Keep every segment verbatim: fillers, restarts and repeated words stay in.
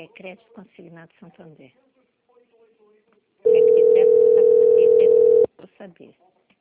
É, Crédito Consignado Santander. Se quiser, vou saber.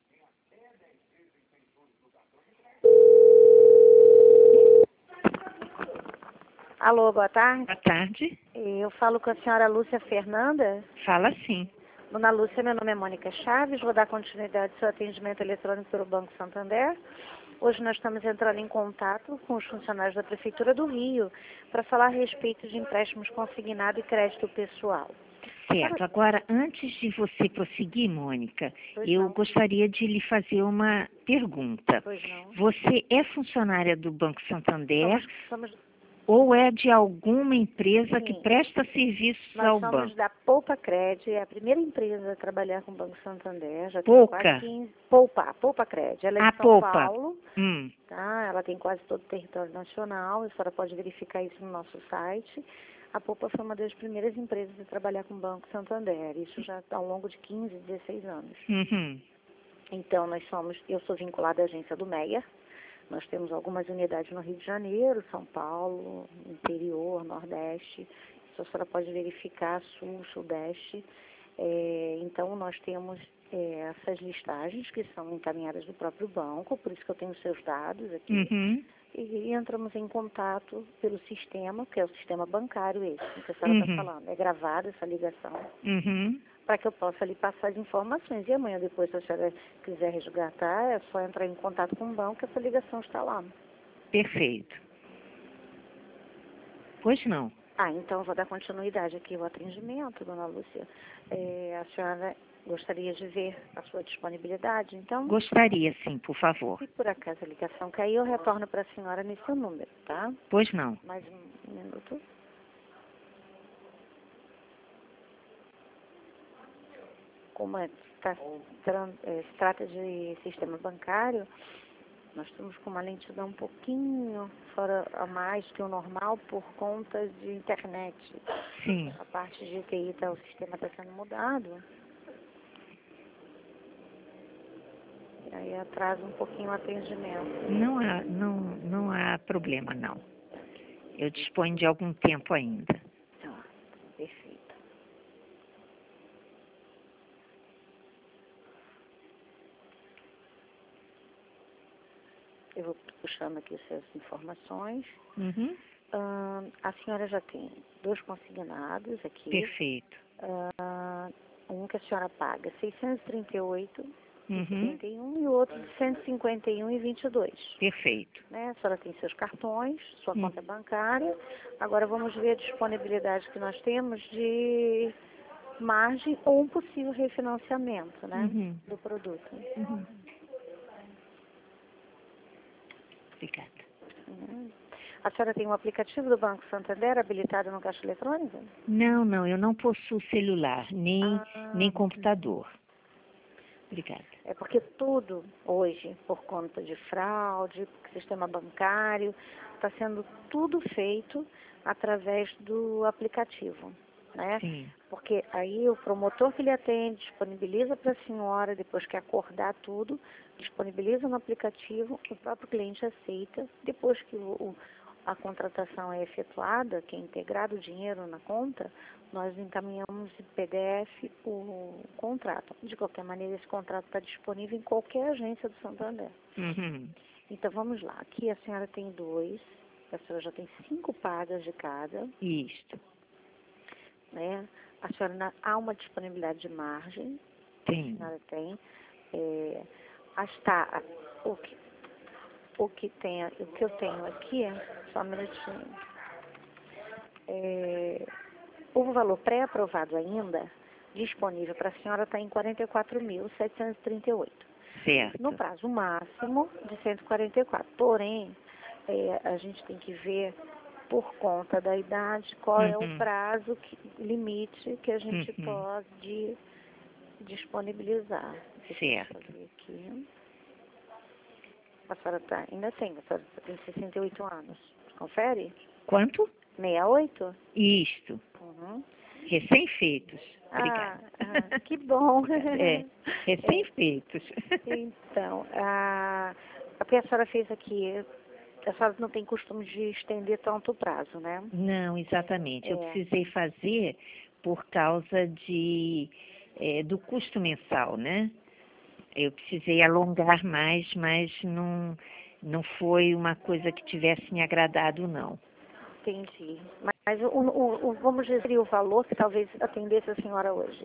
Alô, boa tarde. Boa tarde. Eu falo com a senhora Lúcia Fernanda. Fala sim. Dona Lúcia, meu nome é Mônica Chaves, vou dar continuidade ao seu atendimento eletrônico pelo Banco Santander. Hoje nós estamos entrando em contato com os funcionários da Prefeitura do Rio para falar a respeito de empréstimos consignados e crédito pessoal. Certo. Agora, antes de você prosseguir, Mônica, Pois eu não. gostaria de lhe fazer uma pergunta. Pois não. Você é funcionária do Banco Santander Somos, somos, ou é de alguma empresa que Sim. presta serviços nós ao somos banco? da Poupa Cred, é a primeira empresa a trabalhar com o Banco Santander. Já tem Pouca? quase quinze. Poupa, Poupa Cred. Ela é A de São Poupa. Paulo. Hum. Tá? Ela tem quase todo o território nacional, a senhora pode verificar isso no nosso site. A Poupa foi uma das primeiras empresas a trabalhar com o Banco Santander, isso já ao longo de quinze, dezesseis anos. Uhum. Então, nós somos, eu sou vinculada à agência do Meyer, nós temos algumas unidades no Rio de Janeiro, São Paulo, interior, Nordeste, isso a senhora pode verificar, Sul, Sudeste. É, então, nós temos é, essas listagens que são encaminhadas do próprio banco, por isso que eu tenho seus dados aqui. Uhum. E entramos em contato pelo sistema, que é o sistema bancário esse, que a senhora está Uhum. falando. É gravada essa ligação, Uhum. para que eu possa lhe passar as informações. E amanhã, depois, se a senhora quiser resgatar, é só entrar em contato com o banco, que essa ligação está lá. Perfeito. Pois não. Ah, então vou dar continuidade aqui ao atendimento, dona Lúcia. É, a senhora gostaria de ver a sua disponibilidade, então? Gostaria, sim, por favor. Se por acaso a ligação cair, eu retorno para a senhora nesse número, tá? Pois não. Mais um minuto. Como é, tá, tran- é, se trata de sistema bancário, nós estamos com uma lentidão um pouquinho fora a mais que o normal por conta de internet. Sim. A parte de T I, tá, o sistema está sendo mudado. E aí atrasa um pouquinho o atendimento. Não há, não, não há problema, não. Eu disponho de algum tempo ainda. Ah, perfeito. Eu vou puxando aqui essas informações. Uhum. Ah, a senhora já tem dois consignados aqui. Perfeito. Ah, um que a senhora paga seiscentos e trinta e oito e Uhum. setenta e um e o outro de cento e cinquenta e um e vinte e dois. Perfeito. Né? A senhora tem seus cartões, sua Hum. conta bancária. Agora vamos ver a disponibilidade que nós temos de margem ou um possível refinanciamento, né, Uhum. do produto. Uhum. Obrigada. Uhum. A senhora tem um aplicativo do Banco Santander habilitado no caixa eletrônico? Não, não, eu não possuo celular, nem, Ah, nem computador. Obrigada. é porque tudo hoje, por conta de fraude, sistema bancário, está sendo tudo feito através do aplicativo, né? Sim. Porque aí o promotor que lhe atende disponibiliza para a senhora, depois que acordar tudo, disponibiliza no aplicativo, o próprio cliente aceita, depois que o, o- a contratação é efetuada, que é integrado o dinheiro na conta, nós encaminhamos em P D F o contrato. De qualquer maneira, esse contrato está disponível em qualquer agência do Santander. Uhum. Então, vamos lá. Aqui a senhora tem dois, a senhora já tem cinco pagas de cada, Isto. né? A senhora na- há uma disponibilidade de margem, a Tem. senhora tem. É, as ta- o, que, o, que tem, o que eu tenho aqui, só um minutinho. É, o valor pré-aprovado ainda, disponível para a senhora, está em quarenta e quatro mil, setecentos e trinta e oito. Certo. No prazo máximo de cento e quarenta e quatro. Porém, é, a gente tem que ver, por conta da idade, qual é o Uhum. prazo que- limite que a gente Uhum. pode disponibilizar. Deixa eu Certo. só ver aqui. A senhora tá, ainda tem, a senhora tem sessenta e oito anos. Confere? Quanto? sessenta e oito? Isto. Uhum. Recém-feitos. Ah, Obrigada. ah, que bom. É, recém-feitos. Então, a, a que a senhora fez aqui a senhora não tem costume de estender tanto o prazo, né? Não, exatamente. Eu É. precisei fazer por causa de, é, do custo mensal, né? Eu precisei alongar mais, mas não, não foi uma coisa que tivesse me agradado, não. Entendi. Mas o, o, o, vamos dizer o valor que talvez atendesse a senhora hoje.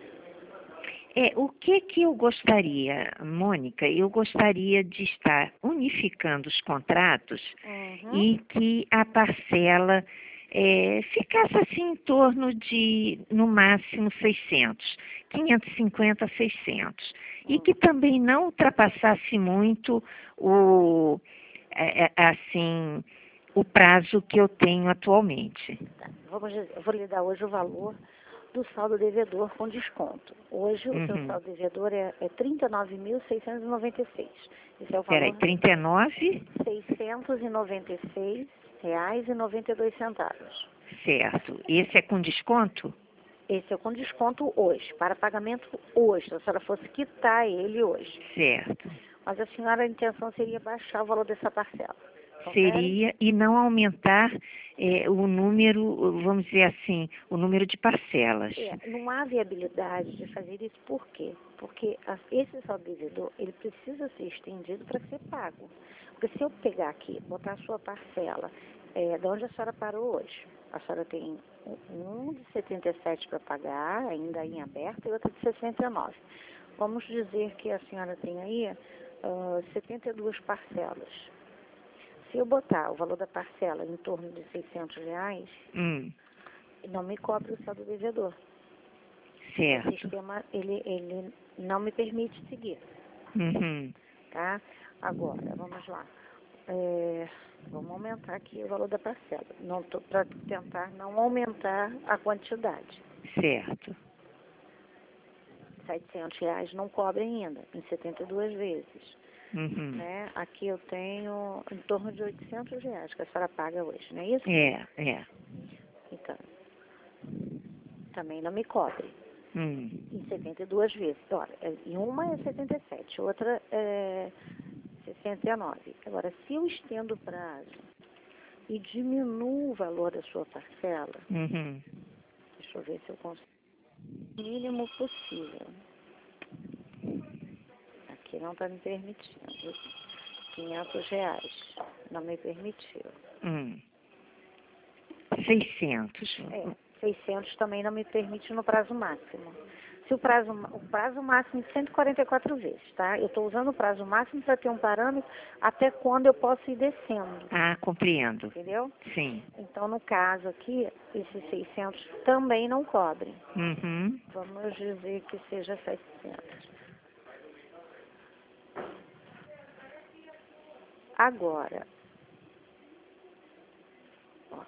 É, o que que eu gostaria, Mônica? Eu gostaria de estar unificando os contratos Uhum. e que a parcela é, ficasse assim em torno de, no máximo, seiscentos, quinhentos e cinquenta, seiscentos. E que também não ultrapassasse muito o, é, é, assim, o prazo que eu tenho atualmente. Tá. Vamos dizer, eu vou lhe dar hoje o valor do saldo devedor com desconto. Hoje o seu Uhum. saldo devedor é, é trinta e nove mil, seiscentos e noventa e seis. Esse é o Peraí, valor trinta e nove? seiscentos e noventa e seis reais e noventa e dois centavos. Certo. Esse é com desconto? Esse é com desconto hoje, para pagamento hoje, se a senhora fosse quitar ele hoje. Certo. Mas a senhora, a intenção seria baixar o valor dessa parcela. Confere? Seria, e não aumentar é, o número, vamos dizer assim, o número de parcelas. É, não há viabilidade de fazer isso, por quê? Porque a, esse saldo devedor, ele precisa ser estendido para ser pago. Porque se eu pegar aqui, botar a sua parcela, é, de onde a senhora parou hoje? A senhora tem um de setenta e sete para pagar, ainda em aberto, e outra de sessenta e nove. Vamos dizer que a senhora tem aí uh, setenta e duas parcelas. Se eu botar o valor da parcela em torno de seiscentos reais, Hum, não me cobre o saldo devedor. O certo. sistema, ele, ele não me permite seguir, Uhum. tá? Agora, vamos lá. É, vamos aumentar aqui o valor da parcela. Não tô para tentar não aumentar a quantidade. Certo. setecentos reais não cobre ainda, em setenta e duas vezes. Uhum. Né? Aqui eu tenho em torno de oitocentos reais que a senhora paga hoje, não é isso? É, é. Então, também não me cobre. Hum. Em setenta e duas vezes. Olha, em uma é setenta e sete, outra é sessenta e nove. Agora, se eu estendo o prazo e diminuo o valor da sua parcela, Uhum. deixa eu ver se eu consigo o mínimo possível. Aqui não está me permitindo. quinhentos reais. Não me permitiu. Hum. seiscentos. É, seiscentos também não me permite no prazo máximo. Se o prazo, o prazo máximo é cento e quarenta e quatro vezes, tá? Eu estou usando o prazo máximo para ter um parâmetro até quando eu posso ir descendo, Ah, compreendo. entendeu? Sim. Então, no caso aqui, esses seiscentos também não cobrem. Uhum. Vamos dizer que seja setecentos. Agora, ó,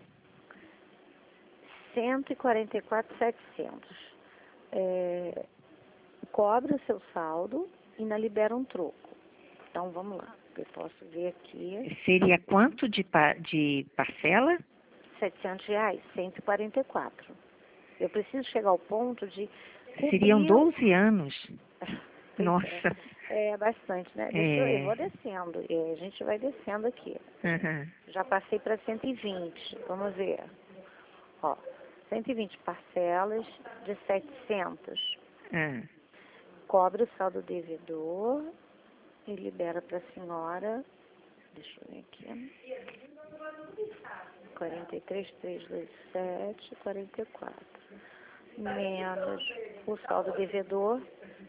cento e quarenta e quatro mil e setecentos. É, cobre o seu saldo e ainda libera um troco. Então, vamos lá. Eu posso ver aqui. Seria quanto de, pa de parcela? setecentos reais, cento e quarenta e quatro. Eu preciso chegar ao ponto de cobrir... Seriam doze anos. Pois Nossa. É, é bastante, né? Deixa eu, eu É. vou descendo. e a gente vai descendo aqui. Uhum. Já passei para cento e vinte. Vamos ver. Ó, cento e vinte parcelas de setecentos. Ah. Cobre o saldo devedor e libera para a senhora. Deixa eu ver aqui. quarenta e três mil trezentos e vinte e sete, quarenta e quatro. Menos o saldo devedor.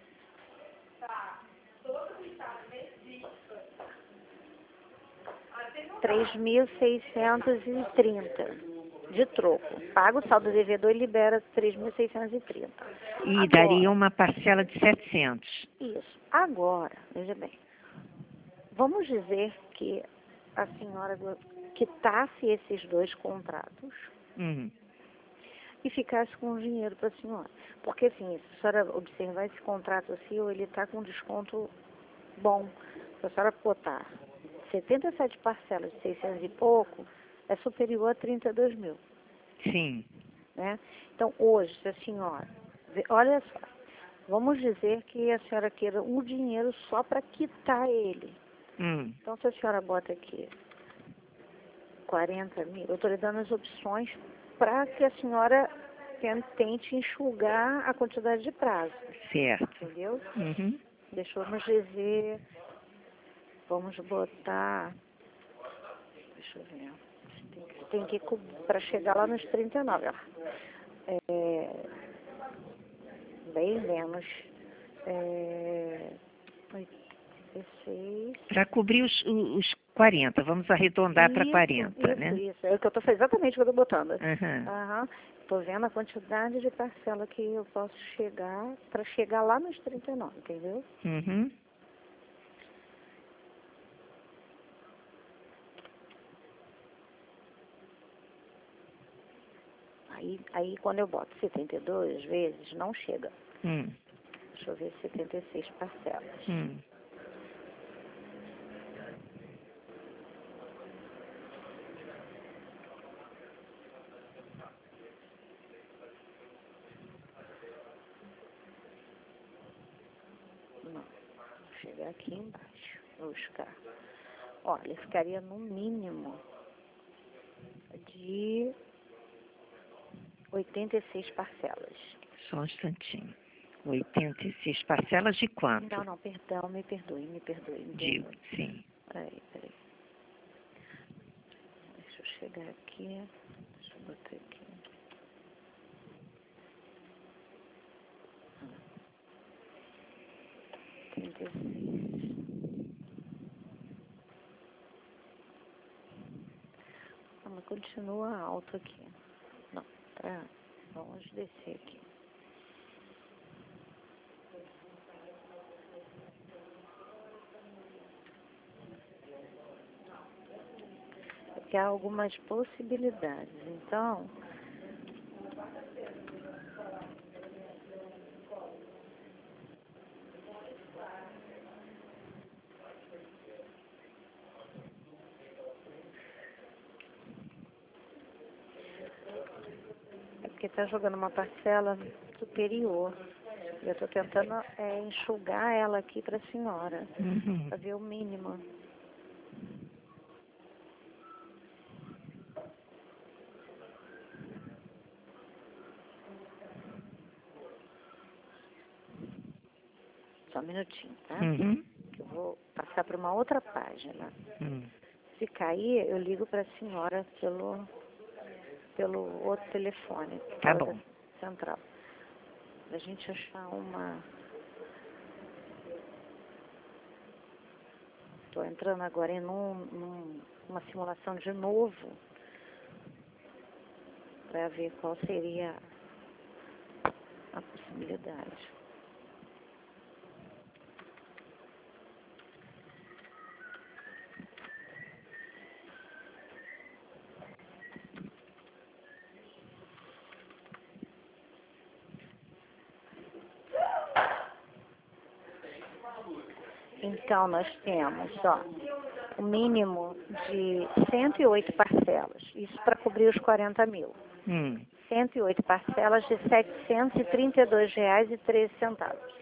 três mil seiscentos e trinta de troco. Paga o saldo devedor e libera três mil seiscentos e trinta. E Agora, daria uma parcela de setecentos. isso. Agora, veja bem, vamos dizer que a senhora quitasse esses dois contratos Uhum. e ficasse com o dinheiro para a senhora. Porque, assim, se a senhora observar esse contrato seu, ele está com desconto bom. Se a senhora botar setenta e sete parcelas de seiscentos e pouco, é superior a trinta e dois mil. Sim. Né? Então, hoje, se a senhora... Olha só, vamos dizer que a senhora queira um dinheiro só para quitar ele. Hum. Então, se a senhora bota aqui quarenta mil, eu estou lhe dando as opções para que a senhora tente enxugar a quantidade de prazo. Certo. Entendeu? Uhum. Deixa eu nos dizer, vamos botar, deixa eu ver, tem que, tem que para chegar lá nos trinta e nove, ó. É, bem menos, é, oitenta e seis. Para cobrir os, os quarenta, vamos arredondar para quarenta, isso, né? Isso, é o que eu estou fazendo, exatamente o que eu estou botando. Uhum. Aham. Estou vendo a quantidade de parcela que eu posso chegar, para chegar lá nos trinta e nove, entendeu? Uhum. Aí, aí quando eu boto setenta e dois vezes, não chega. Hum. Deixa eu ver, setenta e seis parcelas. Hum. Não, vou chegar aqui embaixo, vou buscar. Olha, ficaria no mínimo de oitenta e seis parcelas. Só um instantinho. oitenta e seis parcelas de quanto? Não, não, perdão, me perdoe, me perdoe. Me De, perdoe. sim. Peraí, peraí. Deixa eu chegar aqui. Deixa eu botar aqui. oitenta e seis. Ah, mas continua alto aqui. Não, pra... Vamos descer aqui. Porque há algumas possibilidades. Então, é porque está jogando uma parcela superior. Eu estou tentando é, enxugar ela aqui para a senhora. Uhum. Fazer o mínimo. Só um minutinho, tá? Uhum. Eu vou passar para uma outra página. Hum. Se cair, eu ligo para a senhora pelo, pelo outro telefone. Tá outra bom. Central. Pra gente achar uma... Estou entrando agora em um, num, uma simulação de novo para ver qual seria a possibilidade. Então, nós temos, ó, o mínimo de cento e oito parcelas, isso para cobrir os quarenta mil. Hum. cento e oito parcelas de setecentos e trinta e dois reais e treze centavos.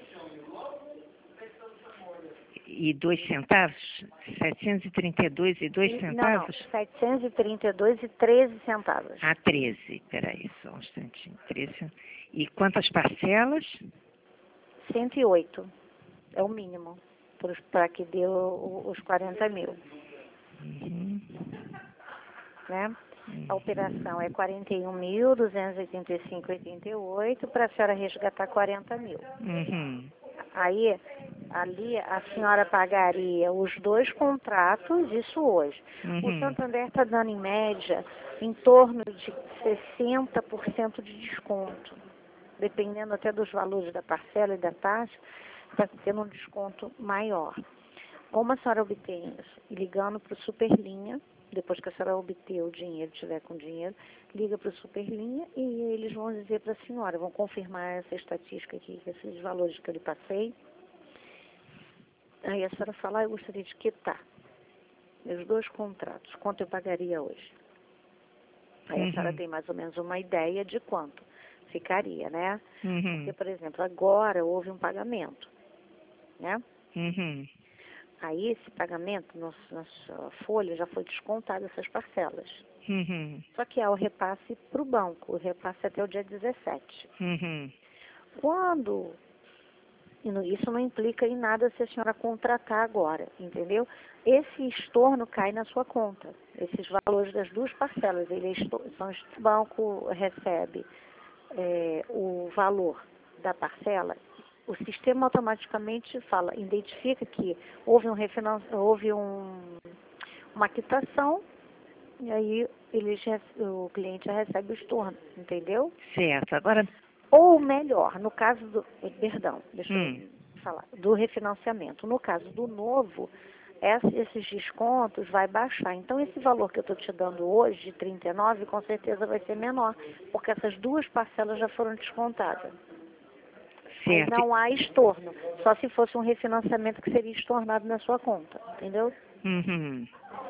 E dois centavos? setecentos e trinta e dois e dois E- centavos? Não, não, setecentos e trinta e dois e treze centavos. Ah, treze. Peraí, só um instantinho. treze. E quantas parcelas? cento e oito é o mínimo para que dê o- o- os quarenta mil, Uhum. né? A operação é quarenta e um mil, duzentos e oitenta e cinco reais e oitenta e oito para a senhora resgatar quarenta mil. Uhum. Aí, ali, a senhora pagaria os dois contratos, isso hoje. O Uhum. Santander está dando, em média, em torno de sessenta por cento de desconto. Dependendo até dos valores da parcela e da taxa, está tendo um desconto maior. Como a senhora obtém isso? Ligando para o Superlinha, depois que a senhora obter o dinheiro, tiver com dinheiro, liga para o Superlinha e eles vão dizer para a senhora, vão confirmar essa estatística aqui, esses valores que eu lhe passei. Aí a senhora fala, ah, eu gostaria de quitar meus dois contratos, quanto eu pagaria hoje? Aí a senhora Uhum. tem mais ou menos uma ideia de quanto ficaria, né? Uhum. Porque, por exemplo, agora houve um pagamento, né? Uhum. Aí esse pagamento, no, na sua folha, já foi descontado essas parcelas. Uhum. Só que é o repasse para o banco, o repasse até o dia dezessete. Uhum. Quando, e no- isso não implica em nada se a senhora contratar agora, entendeu? Esse estorno cai na sua conta, esses valores das duas parcelas, ele é esto- são, o banco recebe é, o valor da parcela, o sistema automaticamente fala, identifica que houve, um refinan- houve um, uma quitação, e aí ele já- o cliente já recebe o estorno, entendeu? Certo. Agora, Ou melhor, no caso do, eh, perdão, deixa hum, eu falar, do refinanciamento. No caso do novo, ess- esses descontos vai baixar. Então, esse valor que eu estou te dando hoje, de trinta e nove, com certeza vai ser menor, porque essas duas parcelas já foram descontadas. Aí certo. não há estorno, só se fosse um refinanciamento que seria estornado na sua conta, entendeu? Uhum.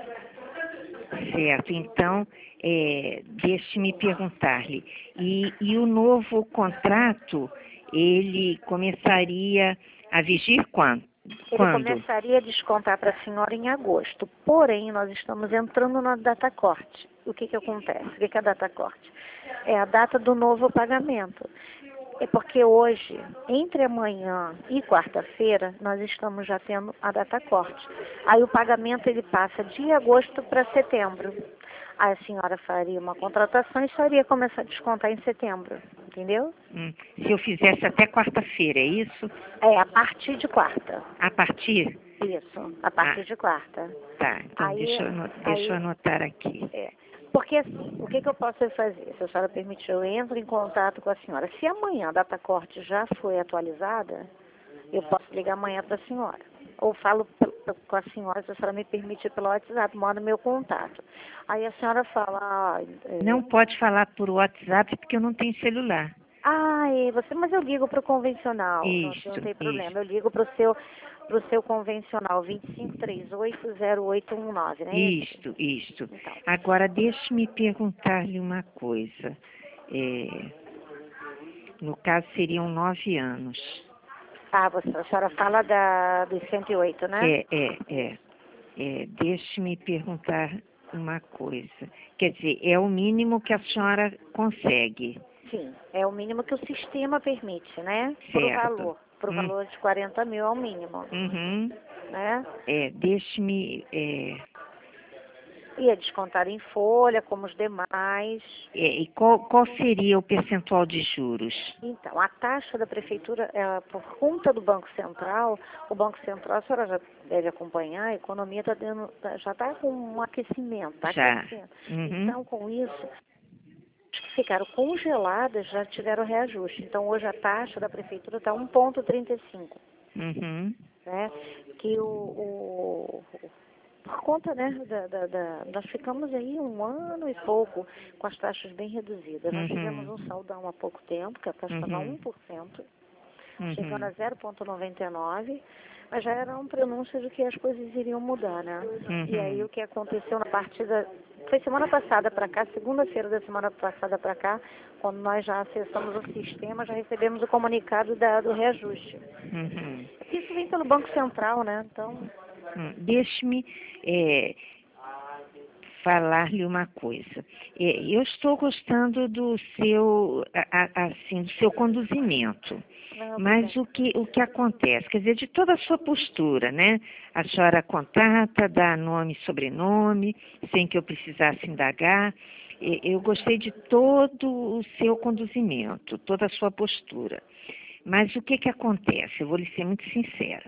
Certo. Então, é, deixe-me perguntar-lhe. E, e o novo contrato, ele começaria a vigir quando? Ele Quando? começaria a descontar para a senhora em agosto. Porém, nós estamos entrando na data corte. O que que acontece? O que que é a data corte? É a data do novo pagamento. É porque hoje, entre amanhã e quarta-feira, nós estamos já tendo a data corte. Aí o pagamento ele passa de agosto para setembro. Aí a senhora faria uma contratação e só iria começar a descontar em setembro, entendeu? Hum, se eu fizesse até quarta-feira, é isso? É, a partir de quarta. A partir? Isso, a partir Ah, de quarta. tá. Então, Aí, deixa eu, ano- deixa eu aí, anotar aqui. é. Porque assim, o que, que eu posso fazer? Se a senhora permitir, eu entro em contato com a senhora. Se amanhã a data corte já foi atualizada, eu posso ligar amanhã para a senhora. Ou falo pel- com a senhora, se a senhora me permitir pelo WhatsApp, manda meu contato. Aí a senhora fala, ah, Não é, pode falar por WhatsApp porque eu não tenho celular. ah, é, você, mas eu ligo para o convencional, não, não Isto, tem problema. isto, Eu ligo para o seu, pro seu convencional, vinte e cinco, trinta e oito, zero oito um nove, não é isso? isto, isto. Então, Agora, deixe-me perguntar-lhe uma coisa. É, no caso, seriam nove anos. ah, você, a senhora fala da, dos cento e oito, né? É, é, é. É, deixe-me perguntar uma coisa. Quer dizer, é o mínimo que a senhora consegue, Sim, é o mínimo que o sistema permite, né? Por o certo? valor. Por o Hum, valor de quarenta mil é o mínimo, uhum. né? É, deixe-me. É, E é descontar em folha, como os demais. é, e qual, qual seria o percentual de juros? Então, a taxa da prefeitura, é, por conta do Banco Central, o Banco Central, a senhora já deve acompanhar, a economia tá dando, tá- já está com um aquecimento, está Já. aquecendo. Uhum, Então, com isso, as que ficaram congeladas já tiveram reajuste. Então, hoje a taxa da prefeitura está um vírgula trinta e cinco, uhum, né? Que o, o- por conta, né, da, da- da- nós ficamos aí um ano e pouco com as taxas bem reduzidas. Nós tivemos uhum, um saldão há pouco tempo, que a taxa estava uhum, um por cento, chegando a uhum, zero vírgula noventa e nove, mas já era um prenúncio de que as coisas iriam mudar, né? E aí o uhum, que aconteceu na partida, foi semana passada para cá, segunda-feira da semana passada para cá, quando nós já acessamos o sistema, já recebemos o comunicado da- do reajuste. uhum. Isso vem pelo Banco Central, né? Então, Hum, Deixe-me é, falar-lhe uma coisa. É, eu estou gostando do seu, a- a- assim, do seu conduzimento. não, Mas obrigada. o que, o que acontece? Quer dizer, de toda a sua postura, né? A senhora contata, dá nome e sobrenome, sem que eu precisasse indagar. E- Eu gostei de todo o seu conduzimento, toda a sua postura. Mas o que que acontece? Eu vou lhe ser muito sincera.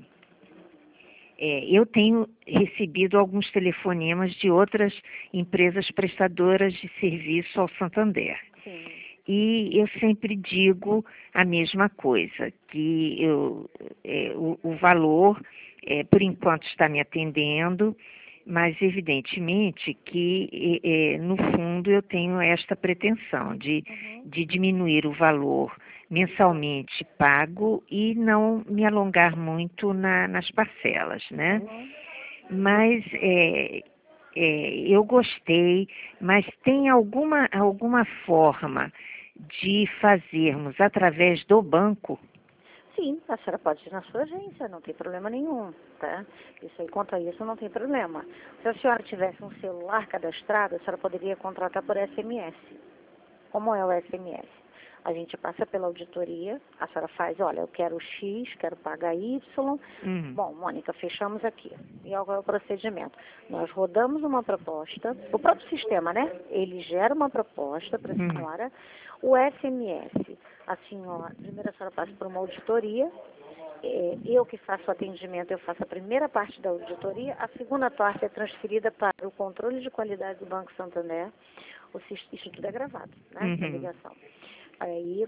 É, eu tenho recebido alguns telefonemas de outras empresas prestadoras de serviço ao Santander. Sim. E eu sempre digo a mesma coisa, que eu, é, o, o valor, é, por enquanto, está me atendendo, mas evidentemente que, é, é, no fundo, eu tenho esta pretensão de, Uhum. de diminuir o valor mensalmente pago e não me alongar muito na- nas parcelas, né? Uhum. Mas é, é, eu gostei, mas tem alguma, alguma forma de fazermos através do banco? Sim, a senhora pode ir na sua agência, não tem problema nenhum, tá? Isso aí, quanto a isso, não tem problema. Se a senhora tivesse um celular cadastrado, a senhora poderia contratar por S M S. Como é o S M S? A gente passa pela auditoria, a senhora faz, olha, eu quero X, quero pagar Y. Uhum. Bom, Mônica, fechamos aqui. E qual é o procedimento? Nós rodamos uma proposta, o próprio sistema, né? Ele gera uma proposta para a Uhum. senhora. O S M S, a senhora, primeiro a senhora passa por uma auditoria. É, eu que faço o atendimento, eu faço a primeira parte da auditoria, a segunda parte é transferida para o controle de qualidade do Banco Santander. O, isso tudo é gravado, né? Uhum. Essa ligação. Aí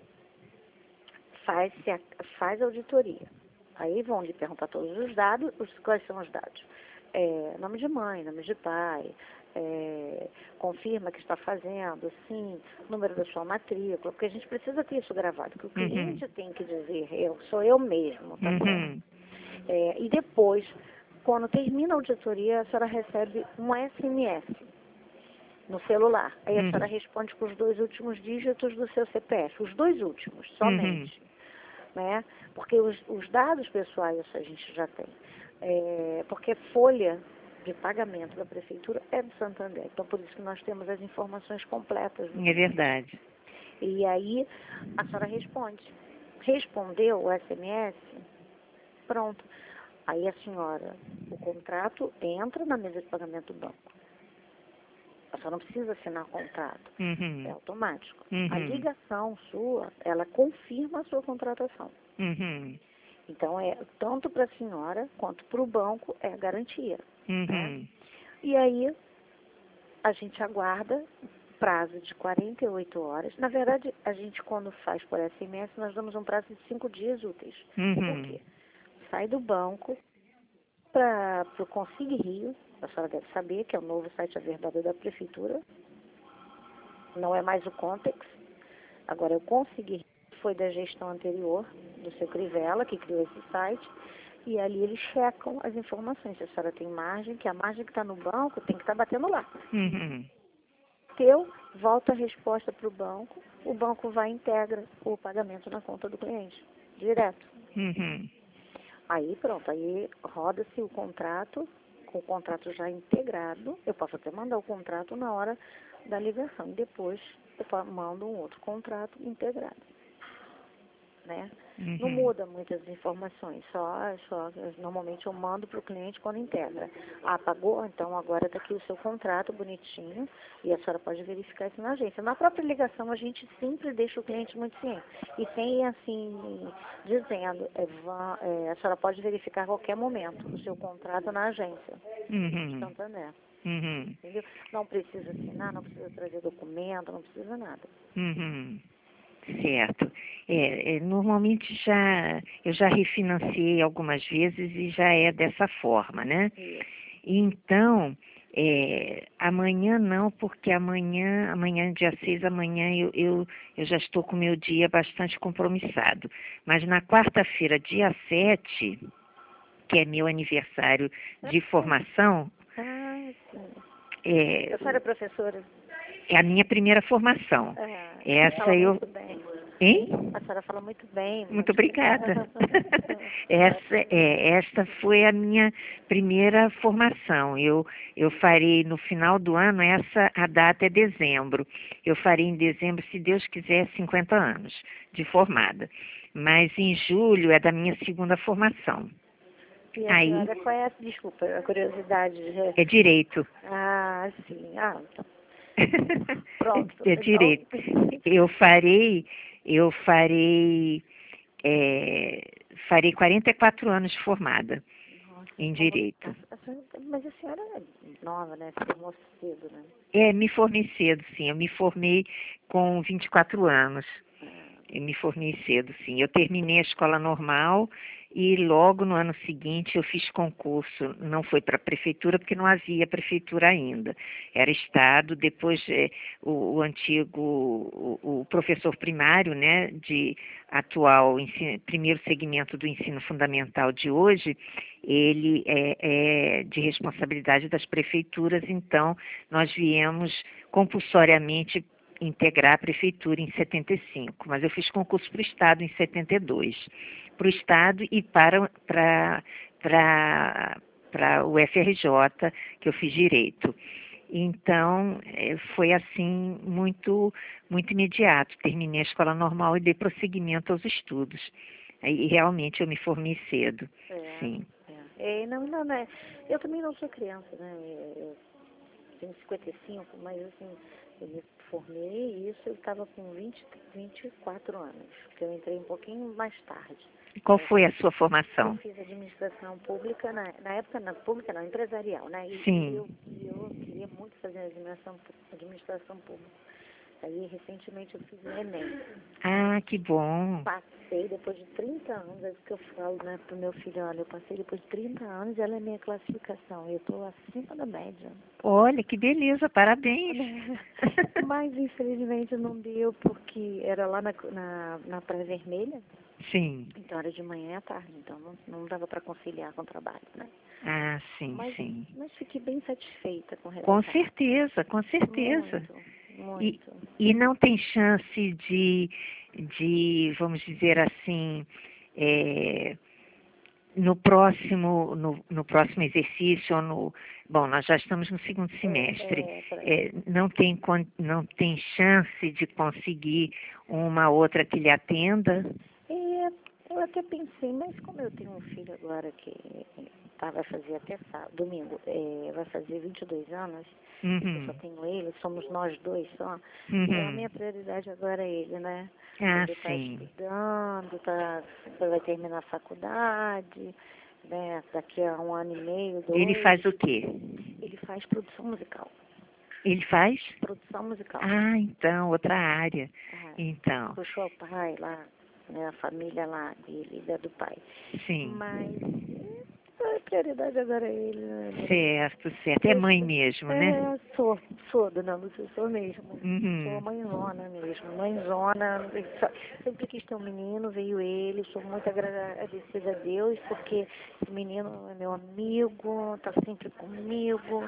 faz, a, faz a auditoria. Aí vão lhe perguntar todos os dados. Os, quais são os dados? É, nome de mãe, nome de pai, é, confirma que está fazendo, sim, número da sua matrícula, porque a gente precisa ter isso gravado, que o cliente Uhum. tem que dizer, eu sou eu mesmo, tá bom? Uhum. É, e depois, quando termina a auditoria, a senhora recebe um S M S no celular. Aí a senhora Uhum. responde com os dois últimos dígitos do seu C P F, os dois últimos, Uhum. somente. Né? Porque os, os dados pessoais a gente já tem. É, porque folha de pagamento da prefeitura é do Santander. Então, por isso que nós temos as informações completas do É verdade. E aí, a senhora responde. Respondeu o S M S, pronto. Aí a senhora, o contrato entra na mesa de pagamento do banco. A senhora não precisa assinar o contrato. Uhum. É automático. Uhum. A ligação sua, ela confirma a sua contratação. Uhum. Então, é tanto para a senhora quanto para o banco é garantia. Uhum. Né? E aí, a gente aguarda prazo de quarenta e oito horas. Na verdade, a gente, quando faz por S M S, nós damos um prazo de cinco dias úteis. Uhum. Por quê? Sai do banco para o Consigue Rio. A senhora deve saber que é o novo site A Verdade da Prefeitura. Não é mais o Contex. Agora, é o Consigue Rio. Foi da gestão anterior, do seu Crivella, que criou esse site. E ali eles checam as informações. Se a senhora tem margem, que a margem que está no banco tem que estar batendo lá. Uhum. Teu, volta a resposta para o banco, o banco vai e integra o pagamento na conta do cliente, direto. Uhum. Aí pronto, aí roda-se o contrato, com o contrato já integrado, eu posso até mandar o contrato na hora da ligação, e depois eu mando um outro contrato integrado. Né? Uhum. Não muda muitas informações, só, só normalmente eu mando para o cliente quando integra. Ah, pagou? Então agora está aqui o seu contrato bonitinho e a senhora pode verificar isso na agência. Na própria ligação a gente sempre deixa o cliente muito ciente. E tem assim, dizendo, é, vá, é, a senhora pode verificar a qualquer momento o seu contrato na agência. Uhum. Santander. Uhum. Entendeu? Não precisa assinar, não precisa trazer documento, não precisa nada. Uhum. Certo. É, é, normalmente já eu já refinanciei algumas vezes e já é dessa forma, né? Isso. Então, é, amanhã não, porque amanhã, amanhã dia seis, amanhã eu, eu, eu já estou com o meu dia bastante compromissado. Mas na quarta-feira, dia sete, que é meu aniversário de formação, Ah, sim. é, A senhora é professora? é a minha primeira formação. Ah, Essa fala eu... muito bem. Hein? A senhora fala muito bem. Muito obrigada. Essa, é, esta foi a minha primeira formação. Eu, eu farei no final do ano, essa a data é dezembro. Eu farei em dezembro, se Deus quiser, cinquenta anos de formada. Mas em julho é da minha segunda formação. E a Aí, senhora, qual é a, desculpa, a curiosidade? De... é direito. Ah, sim. Ah, então. Pronto. É Então... direito. Eu farei, eu farei, é, farei quarenta e quatro anos formada. Nossa, Em como... direito. a, a senhora... Mas a senhora é nova, né? Se formou cedo, né? É, me formei cedo, sim. Eu me formei com vinte e quatro anos. Ah, Eu me formei cedo, sim. Eu terminei a escola normal e logo no ano seguinte eu fiz concurso. Não foi para a prefeitura porque não havia prefeitura ainda. Era estado. Depois eh, o, o antigo, o, o professor primário, né, de atual ensino, primeiro segmento do ensino fundamental de hoje, ele é, é de responsabilidade das prefeituras. Então nós viemos compulsoriamente integrar a prefeitura em setenta e cinco, mas eu fiz concurso para o Estado em setenta e dois. Para o Estado e para, para, para, para o F R J, que eu fiz Direito. Então, eh, foi assim, muito, muito imediato. Terminei a escola normal e dei prosseguimento aos estudos. E realmente eu me formei cedo, É, sim. é. É, não, não, não é. Eu também não sou criança, né? Eu tenho cinquenta e cinco, mas assim, eu me formei e isso eu estava com vinte, vinte e quatro anos, porque eu entrei um pouquinho mais tarde. Qual foi a sua formação? Eu fiz administração pública, na, na época, na pública não, empresarial, né? E, Sim. E eu, e eu queria muito fazer administração, administração pública. Aí, recentemente, eu fiz o Enem. Ah, que bom. Passei depois de trinta anos, é isso que eu falo, né, pro meu filho, olha, eu passei depois de trinta anos e ela é minha classificação. Eu estou acima da média. Olha, que beleza, parabéns. Mas, infelizmente, não deu, porque era lá na, na, na Praia Vermelha. Sim. Então, era de manhã e à tarde, então não, não dava para conciliar com o trabalho, né? Ah, sim, Mas, sim. mas fiquei bem satisfeita com o Com resultado. certeza, com certeza. Muito, muito. E, e não tem chance de, de vamos dizer assim, é, no próximo, no, no próximo exercício, ou no, bom, nós já estamos no segundo semestre, É, é, por aí. é, não tem, con- não tem chance de conseguir uma outra que lhe atenda? É, eu até pensei, mas como eu tenho um filho agora que tá, vai fazer até sábado, domingo, é, vai fazer vinte e dois anos, eu só Uhum, tenho ele, somos nós dois só, é, a uhum. minha prioridade agora é ele, né? Ah, Ele está sim. estudando, tá, vai terminar a faculdade, né? Daqui a um ano e meio, dois. Ele faz o quê? Ele faz produção musical. Ele faz? Produção musical. Ah, então, outra área. Ah, Então, puxou o pai lá, né, a família lá dele, da do pai. sim. Mas a prioridade agora é ele, né? Certo, certo. É Eu mãe sou- mesmo, né? É, sou, sou, dona Lúcia, sou mesmo. Sou Uhum. mãezona mesmo, mãezona. Sempre quis ter um menino, veio ele, sou muito agradecida a Deus, porque esse menino é meu amigo, tá sempre comigo,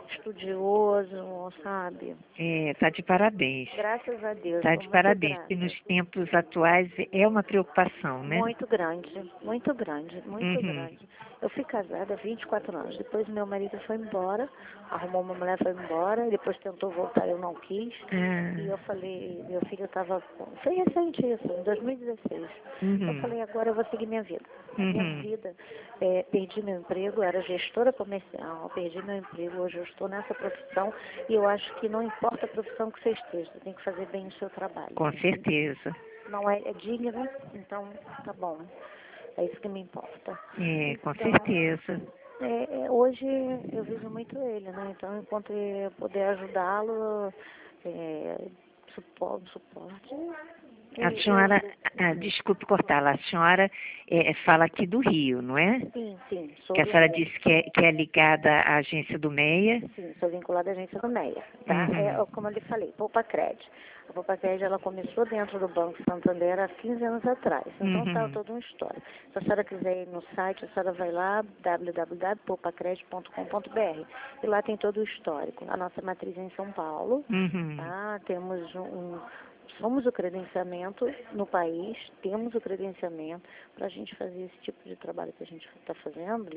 estudioso, sabe? É, tá de parabéns. Graças a Deus, Tá sou de muito parabéns, grata. que nos tempos atuais é uma preocupação, né? Muito grande, muito grande, muito Uhum. grande. Eu fui casada há vinte e quatro anos. Depois meu marido foi embora, arrumou uma mulher, foi embora, e depois tentou voltar, eu não quis. E eu Ah, falei, meu filho estava. Foi recente isso, em dois mil e dezesseis. Eu uhum. falei, agora eu vou seguir minha vida. A minha Uhum. vida, é, perdi meu emprego, era gestora comercial, perdi meu emprego, hoje eu estou nessa profissão e eu acho que não importa a profissão que você esteja, você tem que fazer bem o seu trabalho. Com certeza. Não é, é digno, então tá bom. É isso que me importa. É, com Então, certeza. é, é, hoje eu viso muito ele, né? Então, enquanto eu puder ajudá-lo, é, suporte, suporte. A Eu, senhora, eu, ah, desculpe cortá-la, a senhora é, fala aqui do Rio, não é? sim, sim, sou Que a do senhora Rio. disse que é, que é ligada à agência do MEIA. Sim, sou vinculada à agência do MEIA, tá? É, Uhum. como eu lhe falei, Poupa Crédito. A Poupa Crédito, ela começou dentro do Banco Santander há quinze anos atrás. Então, está Uhum. toda uma história. Se a senhora quiser ir no site, a senhora vai lá, w w w ponto poupa crédito ponto com ponto b r. E lá tem todo o histórico. A nossa matriz é em São Paulo, Uhum. tá? Temos um... um somos o credenciamento no país, temos o credenciamento para a gente fazer esse tipo de trabalho que a gente está fazendo,